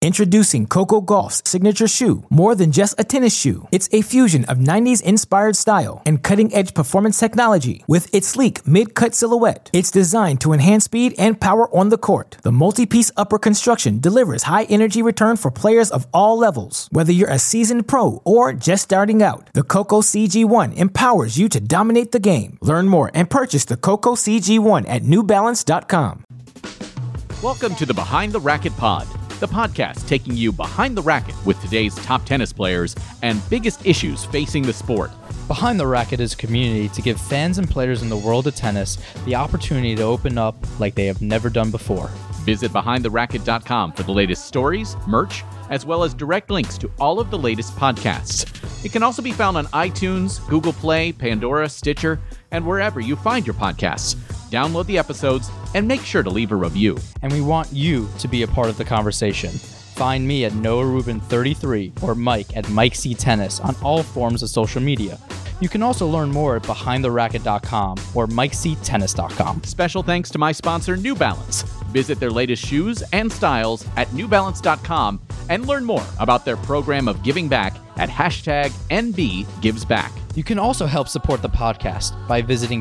Introducing Coco Gauff's signature shoe, more than just a tennis shoe. It's a fusion of 90s-inspired style and cutting-edge performance technology. With its sleek mid-cut silhouette, it's designed to enhance speed and power on the court. The multi-piece upper construction delivers high-energy return for players of all levels. Whether you're a seasoned pro or just starting out, the Coco CG1 empowers you to dominate the game. Learn more and purchase the Coco CG1 at NewBalance.com. Welcome to the Behind the Racket Pod, the podcast taking you behind the racket with today's top tennis players and biggest issues facing the sport. Behind the Racket is a community to give fans and players in the world of tennis the opportunity to open up like they have never done before. Visit BehindTheRacket.com for the latest stories, merch, as well as direct links to all of the latest podcasts. It can also be found on iTunes, Google Play, Pandora, Stitcher, and wherever you find your podcasts. Download the episodes and make sure to leave a review. And we want you to be a part of the conversation. Find me at Noah Rubin 33 or Mike at Mike C Tennis on all forms of social media. You can also learn more at BehindTheRacket.com or MikeCTennis.com. Special thanks to my sponsor, New Balance. Visit their latest shoes and styles at NewBalance.com and learn more about their program of giving back at #NBGivesBack. You can also help support the podcast by visiting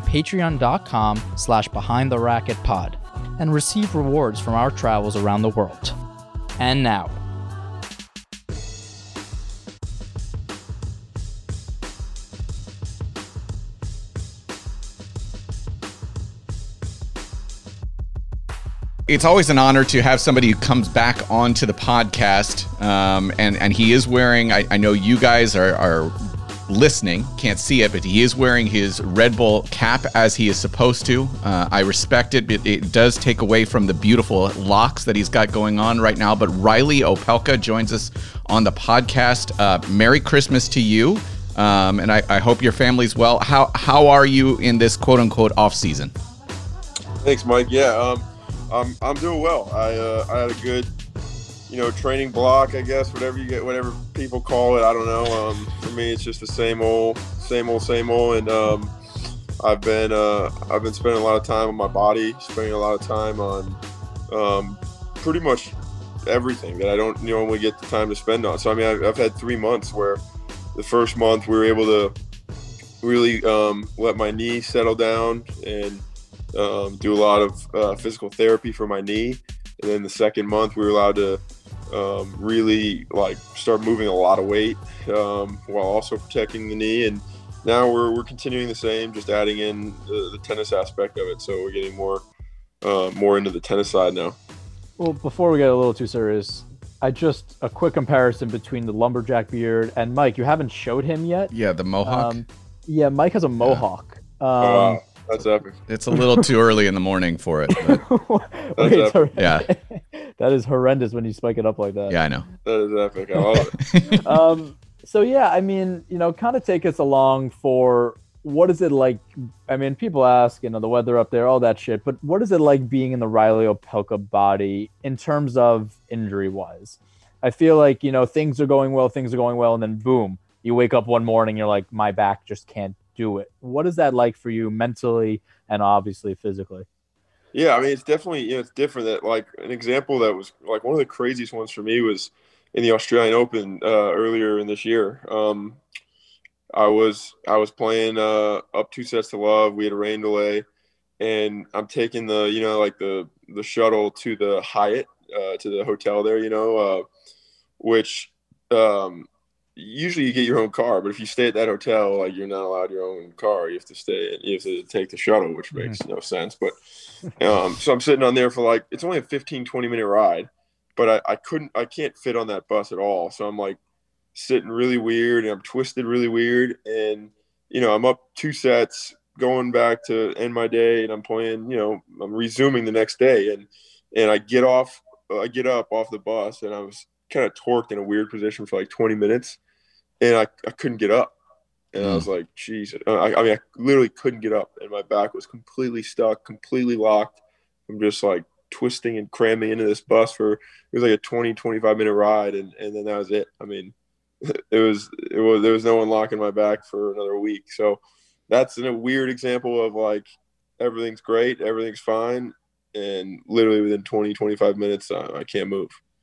patreon.com/BehindTheRacketPod and receive rewards from our travels around the world. And now, it's always an honor to have somebody who comes back onto the podcast, and he is wearing, I know you guys are listening, can't see it, but he is wearing his Red Bull cap as he is supposed to. I respect it, but it does take away from the beautiful locks that he's got going on right now. But Riley Opelka joins us on the podcast. Merry Christmas to you, and I hope your family's well. How are you in this quote-unquote off-season? Thanks, Mike. Yeah, I'm doing well. I had a good, training block, I guess, whatever people call it. I don't know. For me, it's just the same old. And I've been spending a lot of time on my body, spending a lot of time on pretty much everything that I don't normally get the time to spend on. So I mean, I've had 3 months where the first month we were able to really let my knee settle down and do a lot of physical therapy for my knee. And then the second month we were allowed to really start moving a lot of weight while also protecting the knee. And now we're continuing the same, just adding in the tennis aspect of it. So we're getting more into the tennis side now. Well, before we get a little too serious, a quick comparison between the lumberjack beard and Mike. You haven't showed him yet. Yeah, the mohawk. Yeah, Mike has a mohawk. Wow, that's epic. It's a little too early in the morning for it. But yeah. That is horrendous when you spike it up like that. Yeah, I know. That is epic. I love it. So yeah, I mean, kind of take us along for what is it like? I mean, people ask, the weather up there, all that shit, but what is it like being in the Riley Opelka body in terms of injury wise? I feel like, things are going well, and then boom, you wake up one morning, you're like, my back just can't do it. What is that like for you mentally and obviously physically? Yeah, I mean, it's definitely, it's different. That an example that was one of the craziest ones for me was in the Australian Open earlier in this year. I was playing up 2 sets to love. We had a rain delay, and I'm taking the shuttle to the Hyatt, to the hotel there, which usually you get your own car, but if you stay at that hotel, you're not allowed your own car. You have to take the shuttle, which makes no sense. But so I'm sitting on there for it's only a 15-20 minute ride, but I can't fit on that bus at all. So I'm sitting really weird, and I'm twisted really weird, and I'm up 2 sets going back to end my day, and I'm playing, I'm resuming the next day, and I get up off the bus, and I was kind of torqued in a weird position for 20 minutes, and I couldn't get up, and I was like, geez, I literally couldn't get up, and my back was completely stuck, completely locked. I'm just twisting and cramming into this bus for, it was a 20-25 minute ride, and then that was it. I mean, there was no unlocking my back for another week. So that's a weird example of everything's great, everything's fine, and literally within 20-25 minutes I can't move.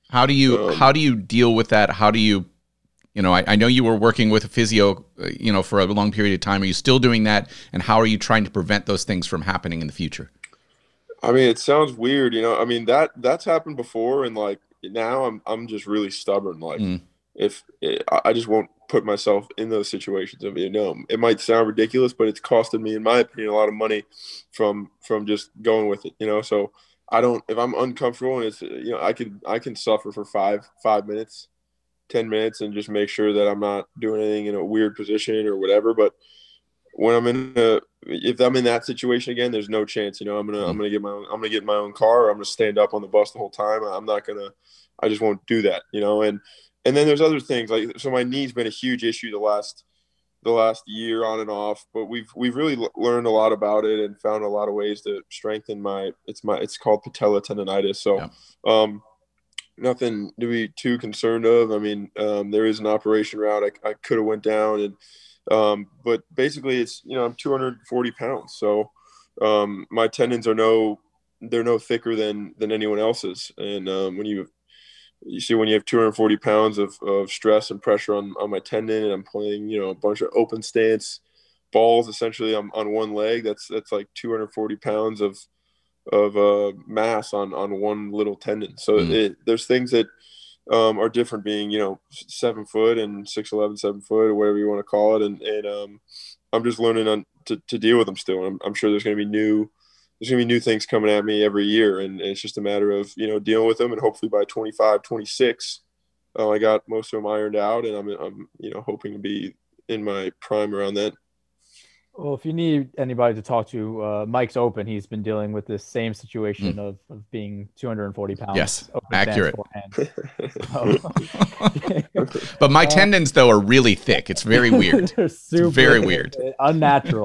How do you deal with that? How do you, I know you were working with a physio, for a long period of time. Are you still doing that? And how are you trying to prevent those things from happening in the future? I mean, it sounds weird, I mean, that's happened before. And like now I'm just really stubborn. Like I just won't put myself in those situations. I mean, it might sound ridiculous, but it's costed me, in my opinion, a lot of money from just going with it, so I don't, if I'm uncomfortable and it's, I can suffer for five minutes, 10 minutes and just make sure that I'm not doing anything in a weird position or whatever. But when if I'm in that situation again, there's no chance, I'm going to get my own car, or I'm going to stand up on the bus the whole time. I just won't do that, and then there's other things so my knee's been a huge issue the last year on and off, but we've really learned a lot about it and found a lot of ways to strengthen it's called patella tendonitis. So, nothing to be too concerned of. I mean, there is an operation route I could have went down, and but basically it's, I'm 240 pounds. So, my tendons they're no thicker than anyone else's. And, when you have 240 pounds of stress and pressure on my tendon, and I'm playing, a bunch of open stance balls essentially on one leg, that's like 240 pounds of mass on one little tendon. So there's things that are different being, 7 foot and 6'11", 7 foot, or whatever you want to call it. And I'm just learning to deal with them still. I'm sure there's going to be new things coming at me every year, and it's just a matter of, dealing with them. And hopefully by 25, 26, I got most of them ironed out, and I'm hoping to be in my prime around that. Well, if you need anybody to talk to, Mike's open. He's been dealing with this same situation of being 240 pounds. Yes, open accurate. But my tendons, though, are really thick. It's very weird. They're super it's very weird. Unnatural.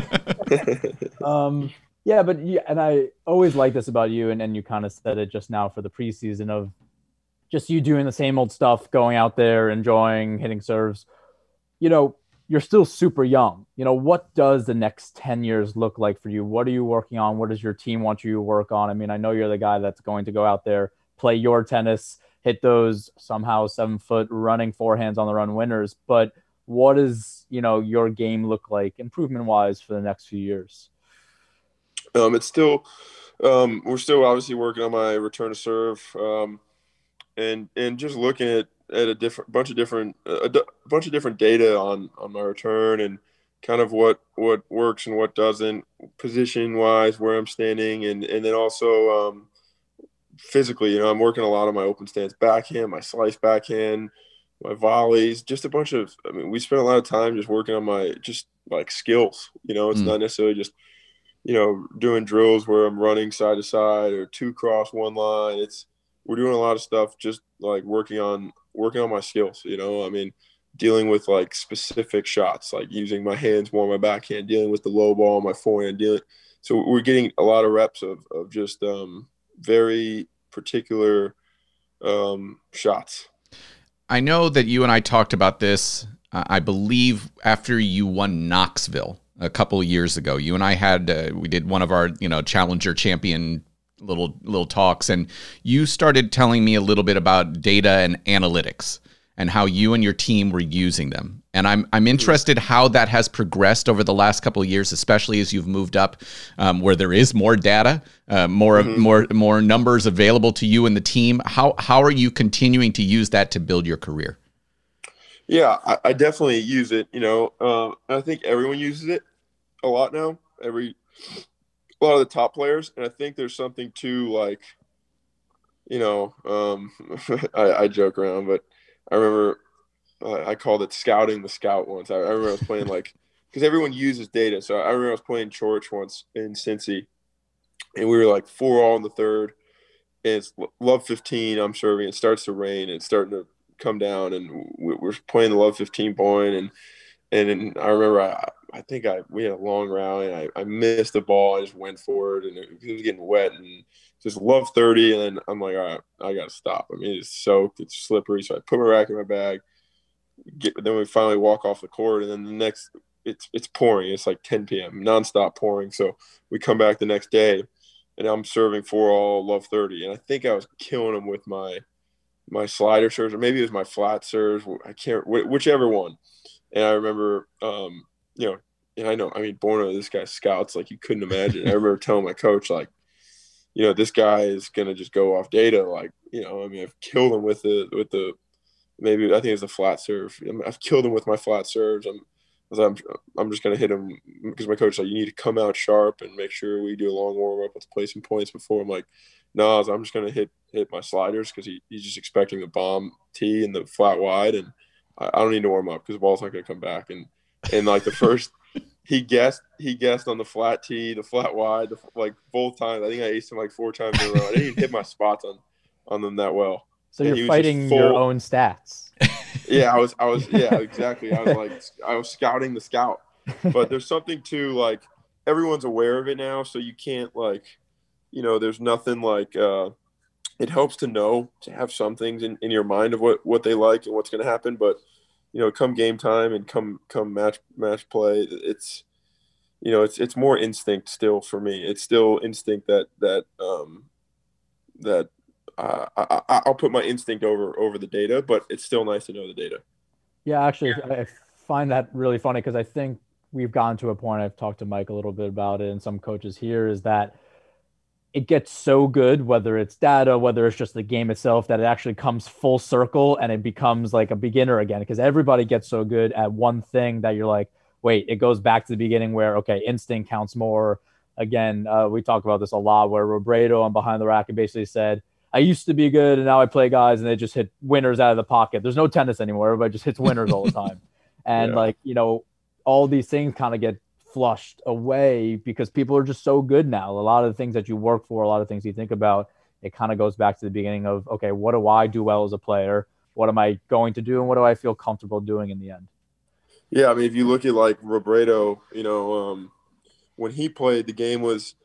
Yeah, but and I always like this about you, and you kind of said it just now for the preseason, of just you doing the same old stuff, going out there, enjoying, hitting serves. You're still super young. What does the next 10 years look like for you? What are you working on? What does your team want you to work on? I mean, I know you're the guy that's going to go out there, play your tennis, hit those somehow 7 foot running forehands on the run winners. But what does, your game look like improvement wise for the next few years? It's still, we're still obviously working on my return to serve, and just looking at a bunch of different data on my return, and kind of what works and what doesn't, position wise, where I'm standing, and then also physically, I'm working a lot on my open stance backhand, my slice backhand, my volleys, just a bunch of. I mean, we spent a lot of time just working on my just like skills. It's not necessarily just doing drills where I'm running side to side or 2 cross 1 line. We're doing a lot of stuff just like working on my skills. I mean, dealing with like specific shots, like using my hands more on my backhand, dealing with the low ball, my forehand, so we're getting a lot of reps of just very particular shots. I know that you and I talked about this, I believe, after you won Knoxville a couple of years ago. You and I had we did one of our Challenger Champion little talks, and you started telling me a little bit about data and analytics and how you and your team were using them. And I'm interested how that has progressed over the last couple of years, especially as you've moved up where there is more data, more numbers available to you and the team. How are you continuing to use that to build your career? Yeah, I definitely use it. I think everyone uses it a lot now. A lot of the top players, and I think there's something to like, I joke around, but I remember I called it scouting the scout once. I remember I was playing because everyone uses data. So I remember I was playing Chorich once in Cincy, and we were like 4-all in the third, and it's love 15. I'm serving. It starts to rain. It's starting to come down, and we're playing the love 15 point, and I remember I think we had a long rally, and I missed the ball. I just went for it, and it was getting wet, and just love 30. And then I'm like, all right, I got to stop. I mean, it's soaked, it's slippery. So I put my racket in my bag. Then we finally walk off the court, and then the next, it's pouring. It's like 10 p.m. nonstop pouring. So we come back the next day, and I'm serving 4-all love 30, and I think I was killing them with my my slider serves, or maybe it was my flat serves. I can't, whichever one. And I remember, you know, and I know, I mean, Borna, this guy scouts like you couldn't imagine. I remember telling my coach, like, you know, this guy is gonna just go off data. Like, you know, I mean, I've killed him with the maybe I think it's a flat serve. I've killed him with my flat serves. I'm just gonna hit him because my coach like, you need to come out sharp and make sure we do a long warm up. Let's play some points before. I'm like, no, I'm just gonna hit my sliders because he's just expecting the bomb tee and the flat wide, and I don't need to warm up because the ball's not gonna come back. And like the first. He guessed on the flat tee, the flat wide, like both times. I think I aced him like 4 times in a row. I didn't even hit my spots on them that well. So you're fighting your own stats. Yeah, yeah, exactly. I was scouting the scout. But there's something to like everyone's aware of it now, so you can't like, you know, there's nothing like it helps to have some things in your mind of what they like and what's going to happen, but you know, come game time and come match play, it's, you know, it's more instinct still for me. It's still instinct that I'll put my instinct over the data, but it's still nice to know the data. Yeah, actually, I find that really funny because I think we've gotten to a point, I've talked to Mike a little bit about it and some coaches here, is that it gets so good, whether it's data, whether it's just the game itself, that it actually comes full circle and it becomes like a beginner again, because everybody gets so good at one thing that you're like, wait, it goes back to the beginning where, okay, instinct counts more. Again, we talk about this a lot where Robredo on Behind the Racket basically said, I used to be good and now I play guys and they just hit winners out of the pocket. There's no tennis anymore. Everybody just hits winners all the time. And like, you know, all these things kind of get flushed away because people are just so good now. A lot of the things that you work for, a lot of things you think about, it kind of goes back to the beginning of, okay, what do I do well as a player? What am I going to do? And what do I feel comfortable doing in the end? Yeah. I mean, if you look at like Robredo, you know, when he played, the game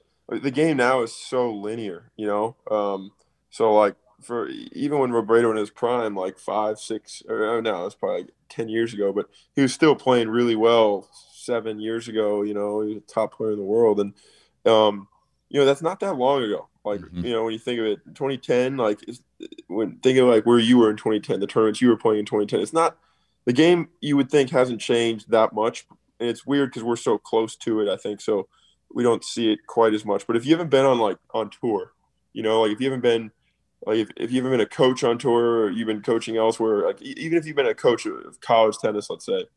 now is so linear, you know? So like for even when Robredo in his prime, like 5, 6, or no, it's probably like 10 years ago, but he was still playing really well 7 years ago. You know, he was a top player in the world, and you know, that's not that long ago. Like, you know, when you think of it, 2010, like when thinking of like where you were in 2010, the tournaments you were playing in 2010, it's not the game you would think hasn't changed that much, and it's weird because we're so close to it. I think so we don't see it quite as much. But if you haven't been on tour, you know, like if you haven't been like if you haven't been a coach on tour or you've been coaching elsewhere, like even if you've been a coach of college tennis, let's say,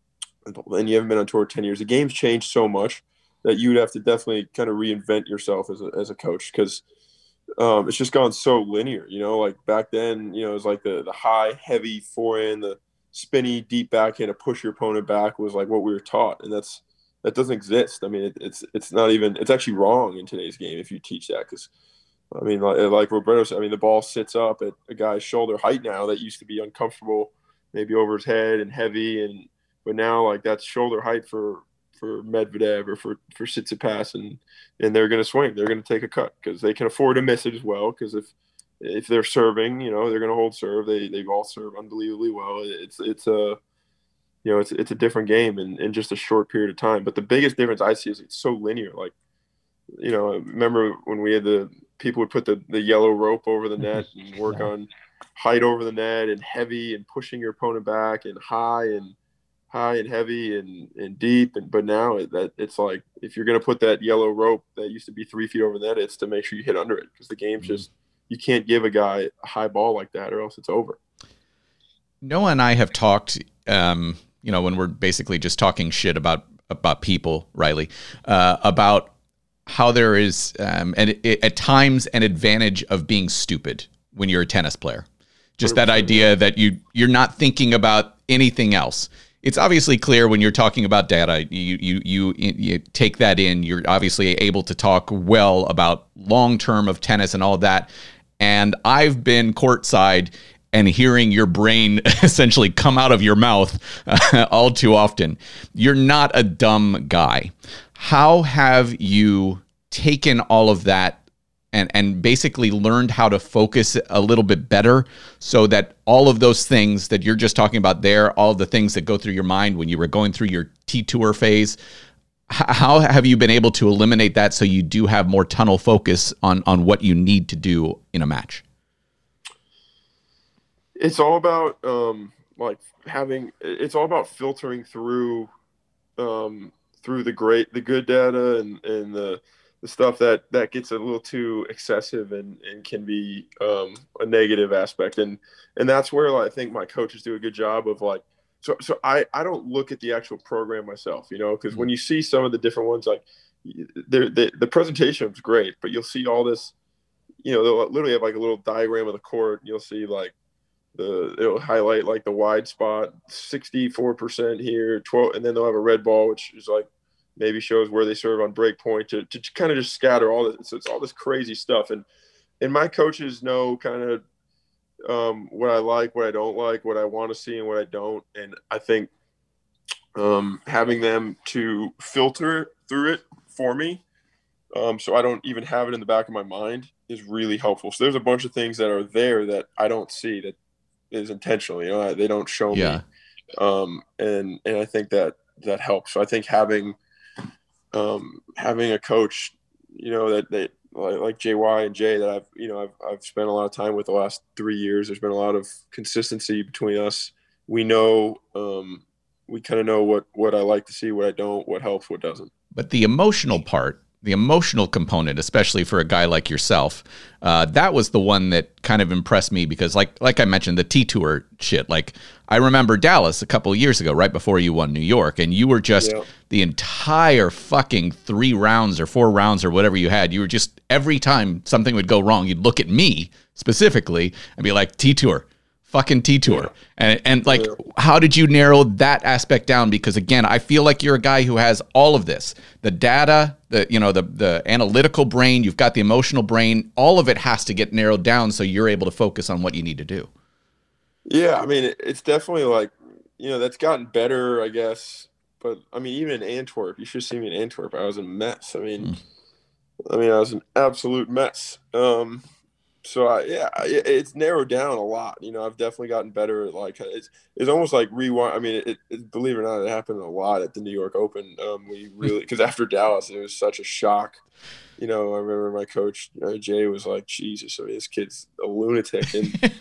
and you haven't been on tour 10 years, the game's changed so much that you would have to definitely kind of reinvent yourself as a coach because it's just gone so linear, you know, like back then, you know, it was like the high, heavy forehand, the spinny, deep backhand to push your opponent back was like what we were taught. And that doesn't exist. I mean, it's not even, it's actually wrong in today's game if you teach that because, I mean, like Roberto said, I mean, the ball sits up at a guy's shoulder height now that used to be uncomfortable, maybe over his head and heavy, but now like that's shoulder height for Medvedev or for Tsitsipas, and they're going to swing. They're going to take a cut because they can afford to miss it as well. Because if they're serving, you know, they're going to hold serve. They all serve unbelievably well. It's a different game in just a short period of time. But the biggest difference I see is it's so linear. Like, you know, I remember when we had people would put the yellow rope over the net and work on height over the net and heavy and pushing your opponent back and high and heavy and deep. But now it's like, if you're going to put that yellow rope that used to be 3 feet over the net, it's to make sure you hit under it because the game's just, you can't give a guy a high ball like that or else it's over. Noah and I have talked, you know, when we're basically just talking shit about people, Riley, about how there is at times an advantage of being stupid when you're a tennis player. Just that idea that you're not thinking about anything else. It's obviously clear when you're talking about data, you take that in. You're obviously able to talk well about long term of tennis and all of that. And I've been courtside and hearing your brain essentially come out of your mouth all too often. You're not a dumb guy. How have you taken all of that and basically learned how to focus a little bit better so that all of those things that you're just talking about there, all of the things that go through your mind when you were going through your T-Tour phase, how have you been able to eliminate that so you do have more tunnel focus on what you need to do in a match? It's all about it's all about filtering through the good data and the stuff that gets a little too excessive and can be a negative aspect. And that's where I think my coaches do a good job of so I don't look at the actual program myself, because when you see some of the different ones, the presentation was great, but you'll see all this, they'll literally have a little diagram of the court. You'll see it'll highlight the wide spot, 64% here, 12, and then they'll have a red ball, which is maybe shows where they serve on break point to kind of just scatter all this. So it's all this crazy stuff. And my coaches know kind of what I like, what I don't like, what I want to see and what I don't. And I think having them to filter through it for me, so I don't even have it in the back of my mind, is really helpful. So there's a bunch of things that are there that I don't see that is intentional. They don't show me. And I think that helps. So I think having a coach, that they like JY and Jay that I've spent a lot of time with the last 3 years. There's been a lot of consistency between us. We know, we kind of know what I like to see, what I don't, what helps, what doesn't. But the emotional part, the emotional component, especially for a guy like yourself, that was the one that kind of impressed me because like I mentioned, the T-Tour shit, I remember Dallas a couple of years ago, right before you won New York, and you were just the entire fucking 3 rounds or 4 rounds or whatever you had, you were just, every time something would go wrong, you'd look at me specifically and be like, T-Tour. Fucking T-Tour. And how did you narrow that aspect down? Because again, I feel like you're a guy who has all of this, the data, the analytical brain, you've got the emotional brain, all of it has to get narrowed down so you're able to focus on what you need to do. Yeah. I mean, it's definitely that's gotten better, I guess. But I mean, even in Antwerp, you should see me in Antwerp. I was a mess. I mean, I was an absolute mess. So it's narrowed down a lot. I've definitely gotten better at it's almost like rewind. I mean, it believe it or not, it happened a lot at the New York Open. We really, because after Dallas, it was such a shock. I remember my coach Jay was like, "Jesus, this kid's a lunatic,"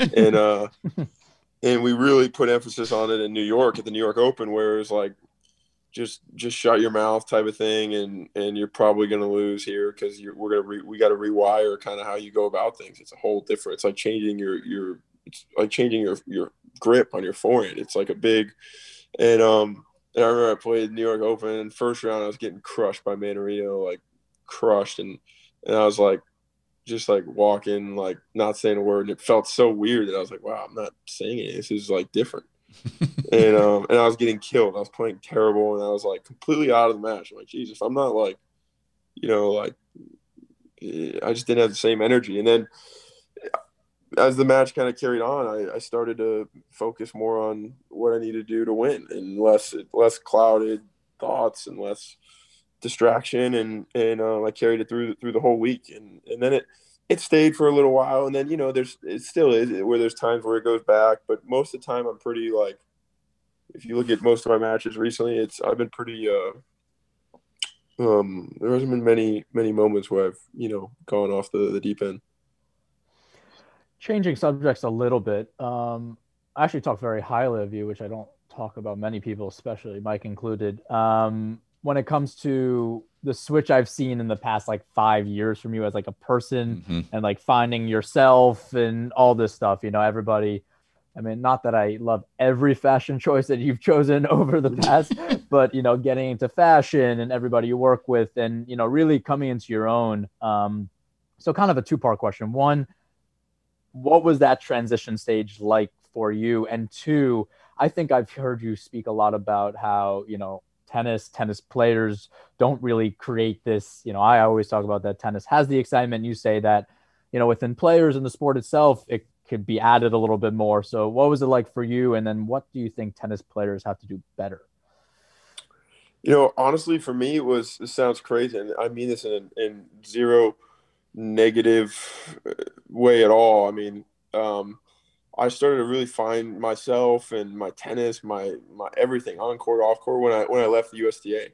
and we really put emphasis on it in New York at the New York Open, where it was just shut your mouth type of thing, and you're probably going to lose here because we got to rewire kind of how you go about things. It's a whole different. It's like changing your grip on your forehand. It's like a big, and I remember I played New York Open first round. I was getting crushed by Manarino, crushed, and I was just walking, not saying a word, and it felt so weird that I was like, wow, I'm not saying it. This is different. and I was getting killed. I was playing terrible, and I was completely out of the match. I'm like, Jesus, I'm not I just didn't have the same energy. And then as the match kind of carried on, I started to focus more on what I needed to do to win, and less clouded thoughts and less distraction. And I carried it through the whole week, and then it stayed for a little while, and then it still is where there's times where it goes back, but most of the time I'm pretty if you look at most of my matches recently, I've been pretty there hasn't been many moments where I've gone off the deep end. Changing subjects a little bit, I actually talk very highly of you, which I don't talk about many people, especially Mike included. When it comes to the switch I've seen in the past 5 years from you as a person, and finding yourself and all this stuff, everybody, I mean, not that I love every fashion choice that you've chosen over the past, but, getting into fashion and everybody you work with and, really coming into your own. So kind of a 2-part question. 1, what was that transition stage like for you? And 2, I think I've heard you speak a lot about how, tennis players don't really create this, I always talk about that tennis has the excitement. You say that, within players in the sport itself, it could be added a little bit more. So what was it like for you? And then what do you think tennis players have to do better? Honestly, for me, it sounds crazy. And I mean this in zero negative way at all. I mean, I started to really find myself and my tennis, my everything on court, off court when I left the USTA.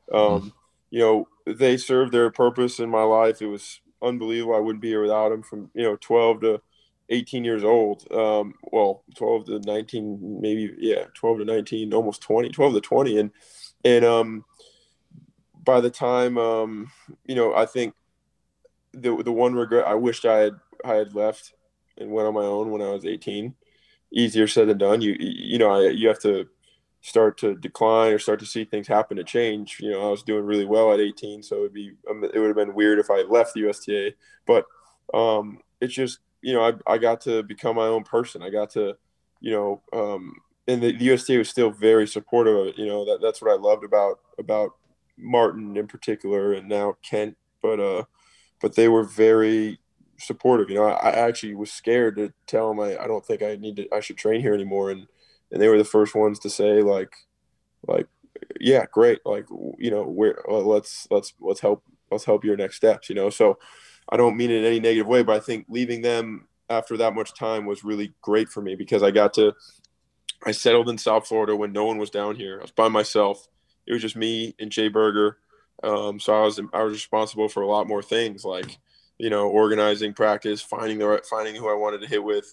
They served their purpose in my life. It was unbelievable. I wouldn't be here without them from 12 to 18 years old. Well, 12 to 19, maybe, 12 to 19, almost 20, 12 to 20. And by the time, I think the one regret, I wished I had left and went on my own when I was 18. Easier said than done. You have to start to decline or start to see things happen to change. I was doing really well at 18, so it would have been weird if I left the USTA. But it's just, I got to become my own person. I got to, and the USTA was still very supportive of it. That's what I loved about Martin in particular, and now Kent. But they were very supportive. I actually was scared to tell them I don't think I should train here anymore, and they were the first ones to say like yeah, great, let's help your next steps. So I don't mean it in any negative way, but I think leaving them after that much time was really great for me, because I settled in South Florida when no one was down here. I was by myself. It was just me and Jay Berger. So I was responsible for a lot more things, like organizing practice, finding who I wanted to hit with.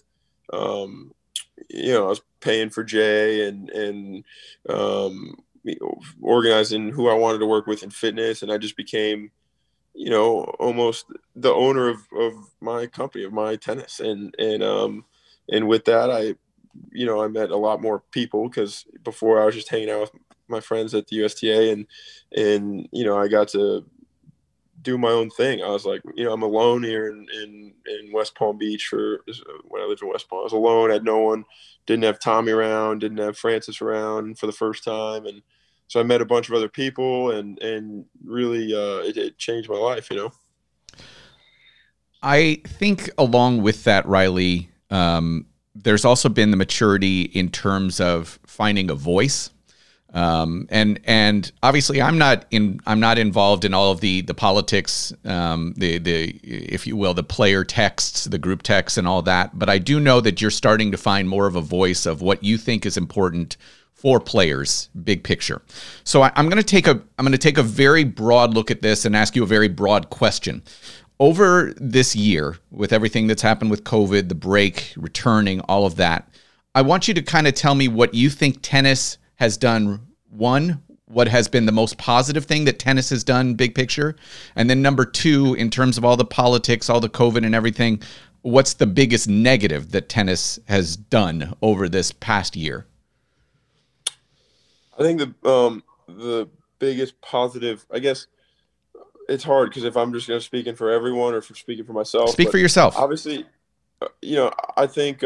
I was paying for Jay and organizing who I wanted to work with in fitness, and I just became, almost the owner of my company, of my tennis, and with that, I met a lot more people, because before I was just hanging out with my friends at the USTA, and I got to do my own thing. I was like, I'm alone here in West Palm Beach when I lived in West Palm. I was alone, had no one, didn't have Tommy around, didn't have Francis around for the first time. And so I met a bunch of other people, and really it changed my life, I think along with that, Riley, there's also been the maturity in terms of finding a voice. And obviously I'm not involved in all of the politics, if you will, the player texts, the group texts and all that. But I do know that you're starting to find more of a voice of what you think is important for players, big picture. So I'm going to take a very broad look at this and ask you a very broad question. Over this year, with everything that's happened with COVID, the break, returning, all of that, I want you to kind of tell me what you think tennis has done. One, what has been the most positive thing that tennis has done, big picture? And then number two, in terms of all the politics, all the COVID and everything, what's the biggest negative that tennis has done over this past year? I think the biggest positive, I guess it's hard, because if I'm just going to speaking for everyone or for speaking for myself. Speak for yourself. Obviously, I think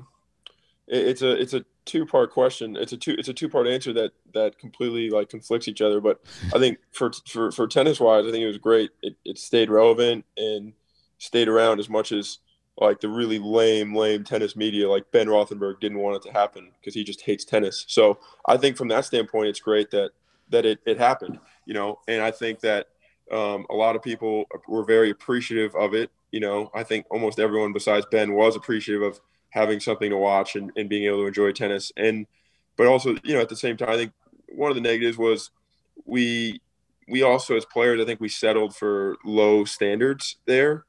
it's a two-part question. It's a two-part answer that completely conflicts each other. But I think for tennis-wise, I think it was great. It stayed relevant and stayed around, as much as the really lame tennis media like Ben Rothenberg didn't want it to happen, because he just hates tennis. So I think from that standpoint, it's great that it happened. And I think that a lot of people were very appreciative of it. I think almost everyone besides Ben was appreciative of having something to watch and being able to enjoy tennis. But also, at the same time, I think one of the negatives was we also, as players, I think we settled for low standards there,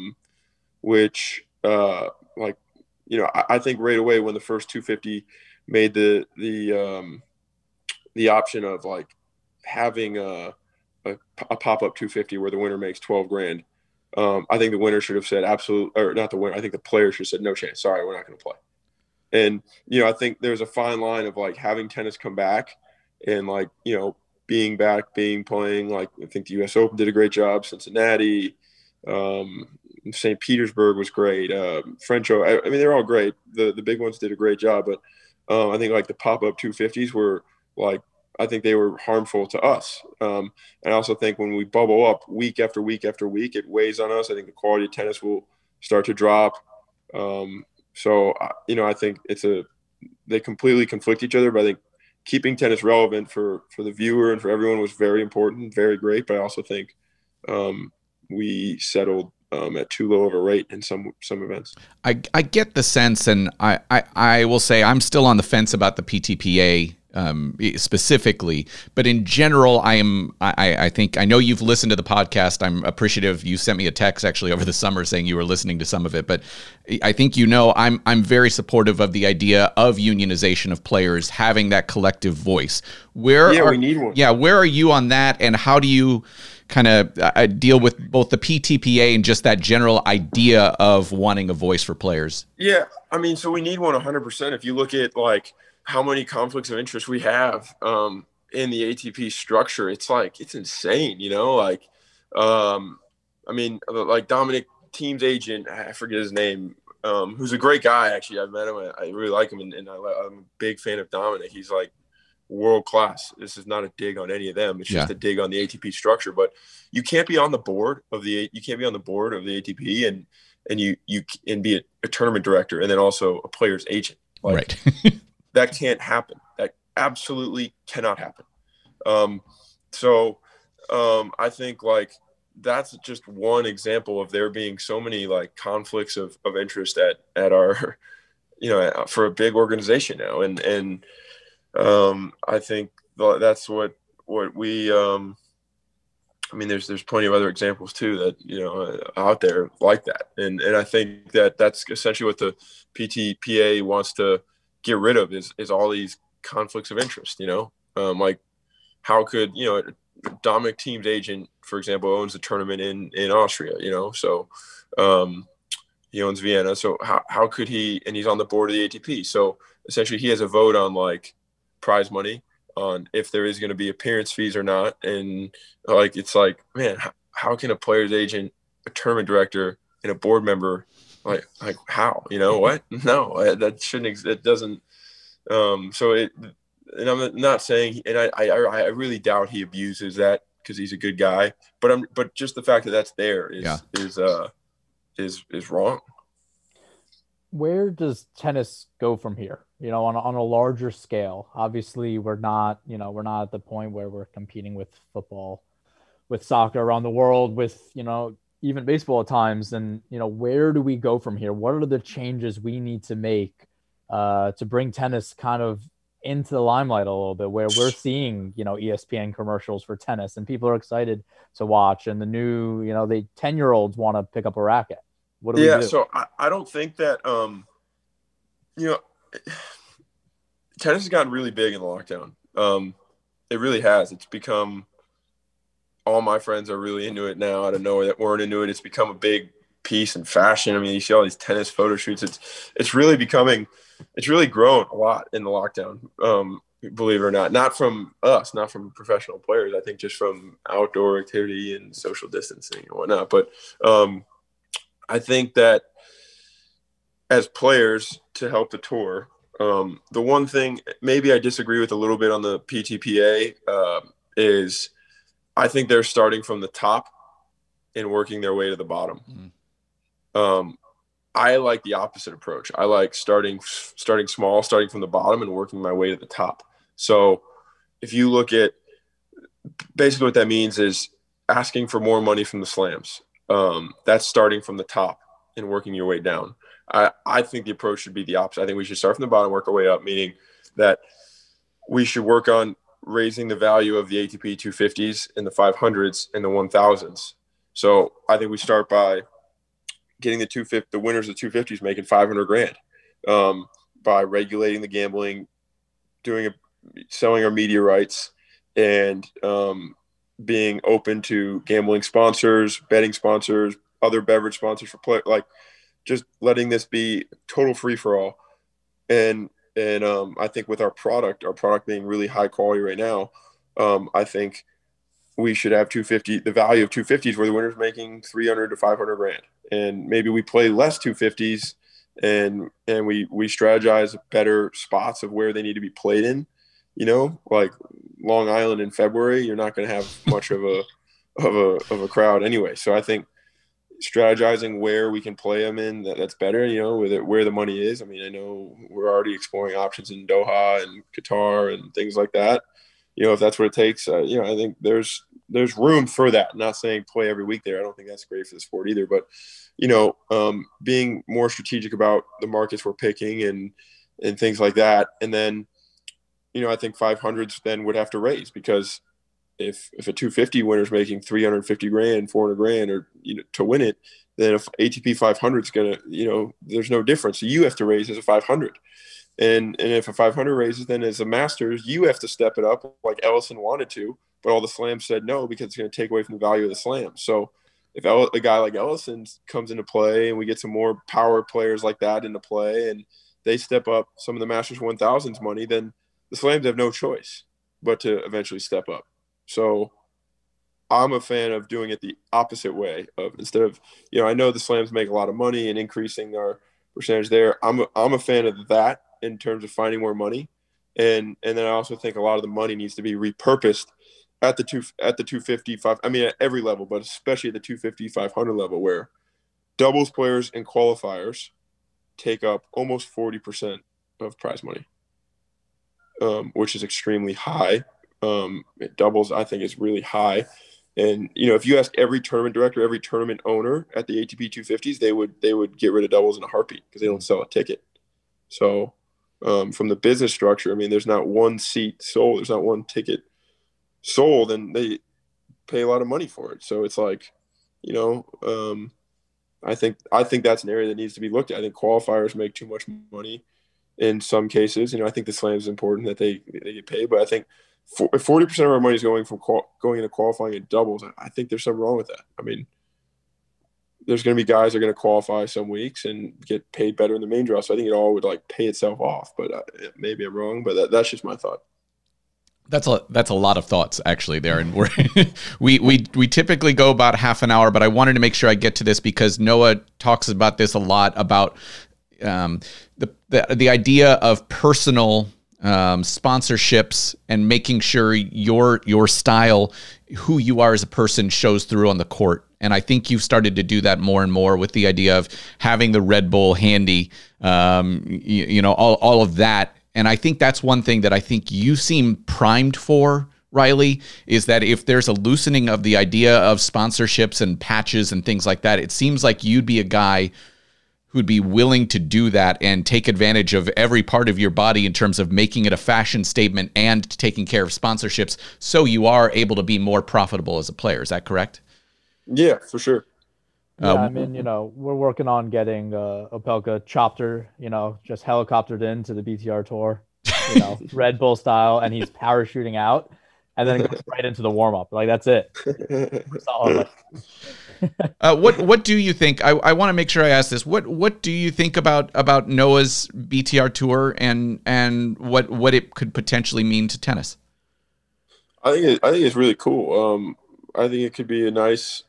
which I think right away when the first 250 made the option of having a pop-up 250 where the winner makes 12 grand. I think the winner should have said or not the winner. I think the player should have said, no chance. Sorry, we're not going to play. And, I think there's a fine line of having tennis come back and being back, playing. I think the US Open did a great job. Cincinnati, St. Petersburg was great. French, I mean, they're all great. The big ones did a great job, but I think the pop-up 250s were I think they were harmful to us. And I also think when we bubble up week after week after week, it weighs on us. I think the quality of tennis will start to drop. So I think they completely conflict each other, but I think keeping tennis relevant for the viewer and for everyone was very important, very great. But I also think we settled at too low of a rate in some events. I get the sense, and I will say I'm still on the fence about the PTPA specifically, but in general, I think I know you've listened to the podcast. I'm appreciative. You sent me a text actually over the summer saying you were listening to some of it, but I think I'm very supportive of the idea of unionization of players having that collective voice. We need one. Yeah, where are you on that, and how do you kind of deal with both the PTPA and just that general idea of wanting a voice for players? Yeah, I mean, so we need one 100%. If you look at like how many conflicts of interest we have in the ATP structure, it's insane, like, I mean, like Dominic Thiem's agent, I forget his name, who's a great guy. Actually, I've met him. I really like him. And I'm a big fan of Dominic. He's like world class. This is not a dig on any of them. It's just a dig on the ATP structure, but you can't be on the board of the ATP and be a tournament director and then also a player's agent. Right. That can't happen. That absolutely cannot happen. I think like that's just one example of there being so many like conflicts of interest at our, for a big organization now. And I think that's what we, I mean, there's plenty of other examples too that, out there like that. And I think that's essentially what the PTPA wants to get rid of is all these conflicts of interest, like how could, Dominic Thiem's agent, for example, owns the tournament in Austria, so he owns Vienna. So how could he, and he's on the board of the ATP. So essentially he has a vote on like prize money, on if there is going to be appearance fees or not. And like, it's like, man, how can a player's agent, a tournament director, and a board member, like how, what? No, that shouldn't, it doesn't. And I'm not saying, and I really doubt he abuses that because he's a good guy, but just the fact that that's there is wrong. Where does tennis go from here? On a larger scale. Obviously, we're not at the point where we're competing with football, with soccer around the world, with even baseball at times. And where do we go from here? What are the changes we need to make to bring tennis kind of into the limelight a little bit, where we're seeing ESPN commercials for tennis and people are excited to watch, and the new the 10-year-olds want to pick up a racket? What do we do? So I don't think that tennis has gotten really big in the lockdown. It really has. It's become, all my friends are really into it now out of nowhere that weren't into it. It's become a big piece in fashion. I mean, you see all these tennis photo shoots. It's really grown a lot in the lockdown. Believe it or not from us, not from professional players. I think just from outdoor activity and social distancing and whatnot. But I think that as players to help the tour, the one thing maybe I disagree with a little bit on the PTPA is I think they're starting from the top and working their way to the bottom. I like the opposite approach. I like starting small, starting from the bottom and working my way to the top. So if you look at basically what that means is asking for more money from the slams. That's starting from the top and working your way down. I think the approach should be the opposite. I think we should start from the bottom, work our way up, meaning that we should work on raising the value of the ATP 250s and the 500s and the 1000s. So I think we start by getting the winners of 250s making $500,000 by regulating the gambling, selling our media rights, and being open to gambling sponsors, betting sponsors, other beverage sponsors for play, like just letting this be total free for all. And I think with our product being really high quality right now, I think we should have the value of 250s where the winner's making $300,000 to $500,000. And maybe we play less 250s and we strategize better spots of where they need to be played in, like Long Island in February, you're not going to have much of a crowd anyway. So I think strategizing where we can play them in, that's better, where the money is. I mean, I know we're already exploring options in Doha and Qatar and things like that. If that's what it takes, I think there's room for that. I'm not saying play every week there. I don't think that's great for the sport either, but being more strategic about the markets we're picking and things like that. And then I think 500s then would have to raise, because if a 250 winner is making 350 grand, 400 grand, or to win it, then if ATP 500 is gonna, there's no difference. So you have to raise as a 500, and if a 500 raises, then as a Masters, you have to step it up like Ellison wanted to, but all the slams said no because it's going to take away from the value of the slam. So if a guy like Ellison comes into play and we get some more power players like that into play and they step up some of the Masters 1000's money, then the slams have no choice but to eventually step up. So I'm a fan of doing it the opposite way of, instead of, I know the slams make a lot of money and increasing our percentage there. I'm a fan of that in terms of finding more money. And then I also think a lot of the money needs to be repurposed at the 255. I mean, at every level, but especially at the 250, 500 level, where doubles players and qualifiers take up almost 40% of prize money, which is extremely high. Doubles, I think, is really high. And, if you ask every tournament director, every tournament owner at the ATP 250s, they would get rid of doubles in a heartbeat because they don't sell a ticket. So from the business structure, I mean, there's not one seat sold. There's not one ticket sold, and they pay a lot of money for it. So it's like, I think that's an area that needs to be looked at. I think qualifiers make too much money in some cases. I think the slam is important that they get paid, but I think 40% of our money is going into qualifying in doubles. I think there's something wrong with that. I mean, there's going to be guys that are going to qualify some weeks and get paid better in the main draw. So I think it all would pay itself off, but maybe I'm wrong, but that's just my thought. That's a lot of thoughts actually there, and we typically go about half an hour, but I wanted to make sure I get to this because Noah talks about this a lot, about the idea of personal sponsorships and making sure your style, who you are as a person, shows through on the court. And I think you've started to do that more and more with the idea of having the Red Bull handy, all of that. And I think that's one thing that I think you seem primed for, Riley, is that if there's a loosening of the idea of sponsorships and patches and things like that, it seems like you'd be a guy who'd be willing to do that and take advantage of every part of your body in terms of making it a fashion statement and taking care of sponsorships so you are able to be more profitable as a player. Is that correct? Yeah, for sure. Yeah, I mean, we're working on getting Opelka chopper, just helicoptered into the BTR Tour, Red Bull style, and he's parachuting out and then goes right into the warm-up. That's it. What do you think? I want to make sure I ask this. What do you think about Noah's BTR Tour and what it could potentially mean to tennis? I think it's really cool. I think it could be a nice,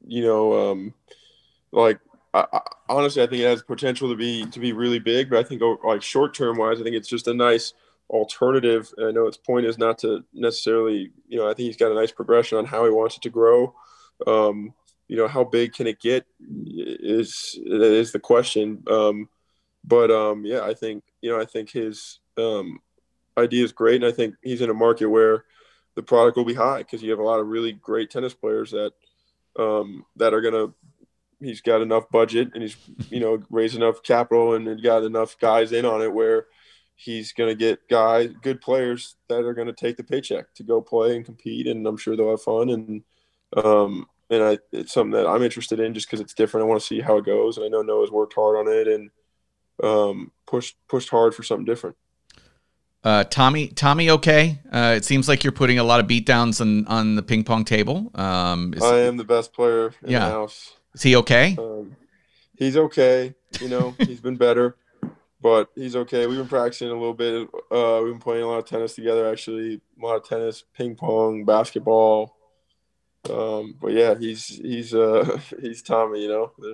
honestly, I think it has potential to be really big, but I think short term wise, I think it's just a nice alternative. And I know its point is not to necessarily, I think he's got a nice progression on how he wants it to grow. How big can it get is the question. Yeah, I think his idea is great. And I think he's in a market where the product will be high because you have a lot of really great tennis players that are going to, he's got enough budget and he's, raised enough capital and got enough guys in on it where he's going to get good players that are going to take the paycheck to go play and compete. And I'm sure they'll have fun. And it's something that I'm interested in just because it's different. I want to see how it goes. And I know Noah's worked hard on it and pushed hard for something different. Tommy, okay? It seems like you're putting a lot of beatdowns on the ping pong table. I am the best player in the house. Is he okay? He's okay. He's been better, but he's okay. We've been practicing a little bit. We've been playing a lot of tennis together, actually. A lot of tennis, ping pong, basketball. But yeah, he's Tommy.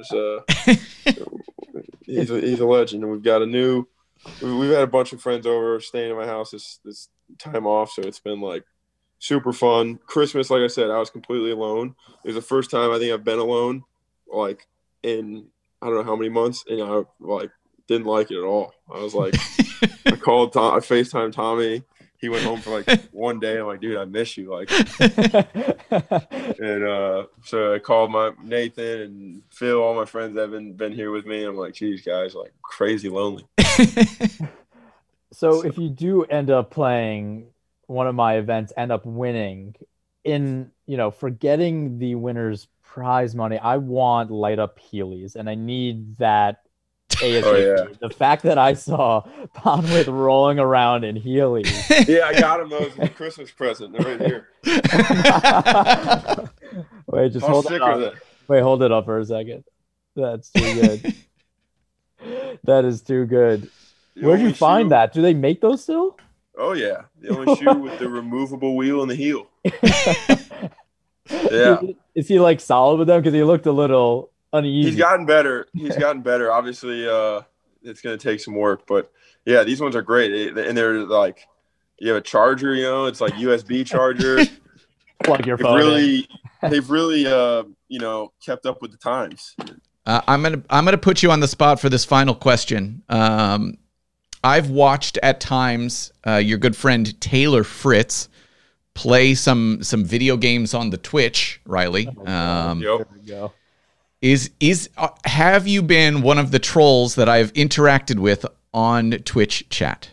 He's a legend, and we've got we've had a bunch of friends over staying at my house this time off, so it's been super fun. Christmas, like I said, I was completely alone. It was the first time I think I've been alone in I don't know how many months, and I didn't like it at all. I was I called Tom, I FaceTimed Tommy. He went home for 1 day. I'm like, dude, I miss you. And so I called Nathan and Phil, all my friends that have been here with me. I'm like, geez, guys, crazy lonely. So if you do end up playing one of my events, end up winning, for getting the winner's prize money, I want light up Heelys, and I need that ASAP. Oh, yeah. The fact that I saw Ponwith rolling around in Heelys. Yeah, I got him those as a Christmas present. They're right here. Wait, just How hold it sick are up. they? Wait, hold it up for a second. That's too good. That is too good. The Where'd you only find shoe- that? Do they make those still? Oh yeah, the only shoe with the removable wheel and the heel. Yeah, Is he like solid with them? Because he looked a little uneasy. he's gotten better. Obviously, it's gonna take some work, but yeah, these ones are great. And they're like, you have a charger. It's like USB charger. Plug your They've phone in. really, kept up with the times. I'm gonna put you on the spot for this final question. I've watched at times your good friend Taylor Fritz play some video games on the Twitch, Riley. Yep. There we go. Have you been one of the trolls that I've interacted with on Twitch chat?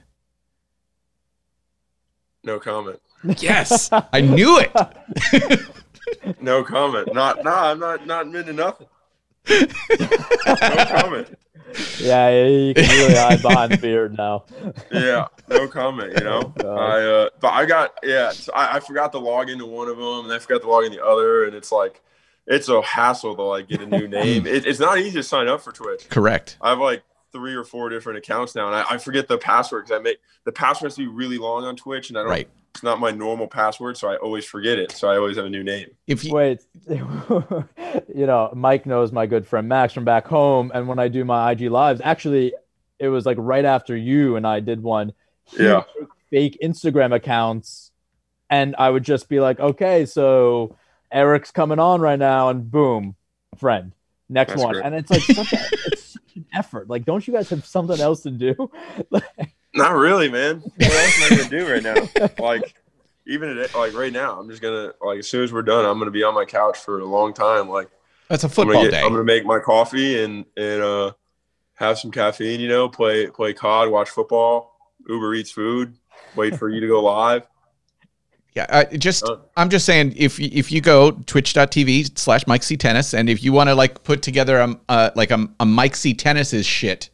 No comment. Yes, I knew it. No comment. I'm not into nothing. No comment. Yeah, you can really hide behind the beard now. Yeah, no comment. But I forgot to log into one of them, and I forgot to log in the other, and it's like, it's a hassle to like get a new name. It's not easy to sign up for Twitch. Correct. I have like 3 or 4 different accounts now, and I forget the password because the password has to be really long on Twitch, and I don't. Right. It's not my normal password, so I always forget it. So I always have a new name. Wait, Mike knows my good friend Max from back home, and when I do my IG lives, actually, it was like right after you and I did one. He would make fake Instagram accounts, and I would just be like, okay, so Eric's coming on right now, and boom, friend, next That's one, great. and it's like it's such an effort. Like, don't you guys have something else to do? Not really, man. What else am I gonna do right now? Like, even right now, I'm just gonna as soon as we're done, I'm gonna be on my couch for a long time. Like, That's a football day. I'm gonna make my coffee and have some caffeine. Play COD, watch football, Uber Eats food, wait for you to go live. Yeah, I'm just saying, if you go twitch.tv/Mike C Tennis, and if you want to like put together a Mike C Tennis's shit,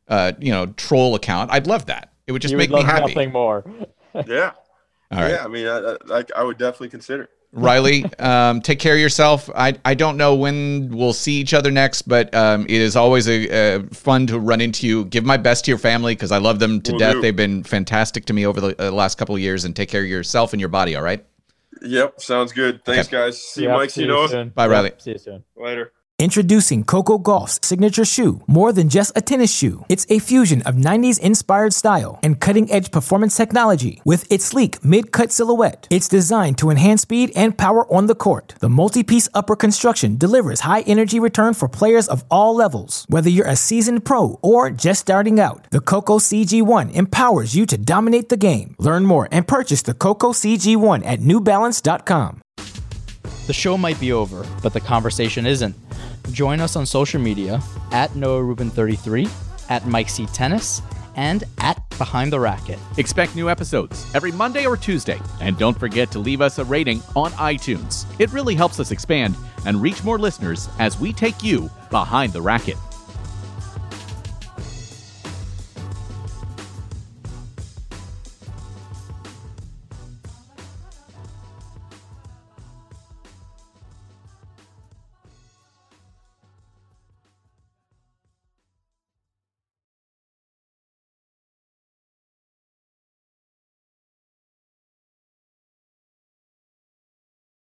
troll account, I'd love that. It would just make me happy. Nothing more. Yeah. All right. Yeah, I mean, I would definitely consider it. Riley, take care of yourself. I don't know when we'll see each other next, but it is always fun to run into you. Give my best to your family because I love them to death. They've been fantastic to me over the last couple of years, and take care of yourself and your body, all right? Yep, sounds good. Thanks, guys. See you, Mike. See you, Noah. Bye, Riley. See you soon. Later. Introducing Coco Gauff's signature shoe. More than just a tennis shoe, it's a fusion of 90s inspired style and cutting edge performance technology. With its sleek mid-cut silhouette, it's designed to enhance speed and power on the court. The multi-piece upper construction delivers high energy return for players of all levels. Whether you're a seasoned pro or just starting out, the Coco CG1 empowers you to dominate the game. Learn more and purchase the Coco CG1 at newbalance.com. The show might be over, but the conversation isn't. Join us on social media at NoahRubin33, at Mike C Tennis, and at Behind the Racket. Expect new episodes every Monday or Tuesday. And don't forget to leave us a rating on iTunes. It really helps us expand and reach more listeners as we take you behind the racket.